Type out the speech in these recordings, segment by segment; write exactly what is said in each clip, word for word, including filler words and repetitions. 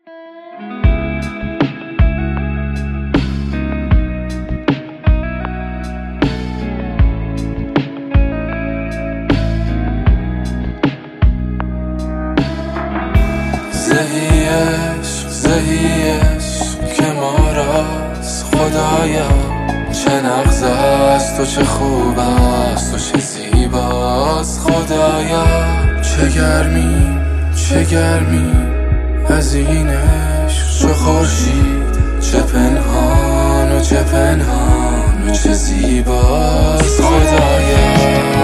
زهی عشق زهی عشق که ما راست خدایا، چه نغز است و چه خوب است و چه زیباست خدایا. چه گرمی چه گرمی از این عشق، چه خورشید چه پنهان و چه پنهان و چه زیباست خدایا.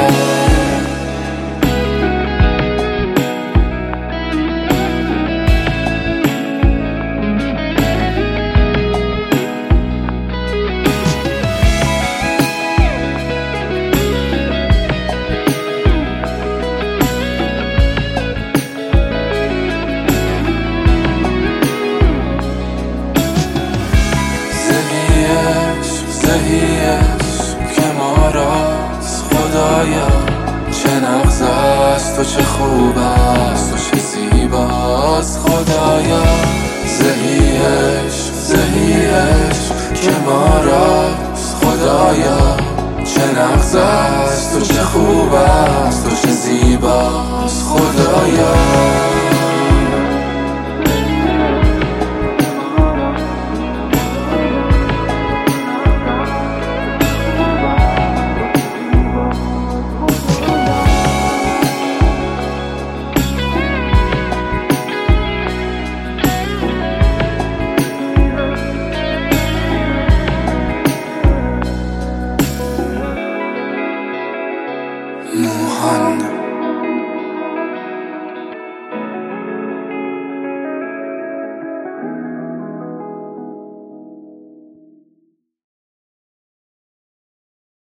زهی عشق که ما راست خدایا، چه نغز است و چه خوب است و چه زیباست خدایا. زهی عشق زهی عشق که ما راست خدایا، چه نغز است و چه خوب است و چه زیباست خدایا.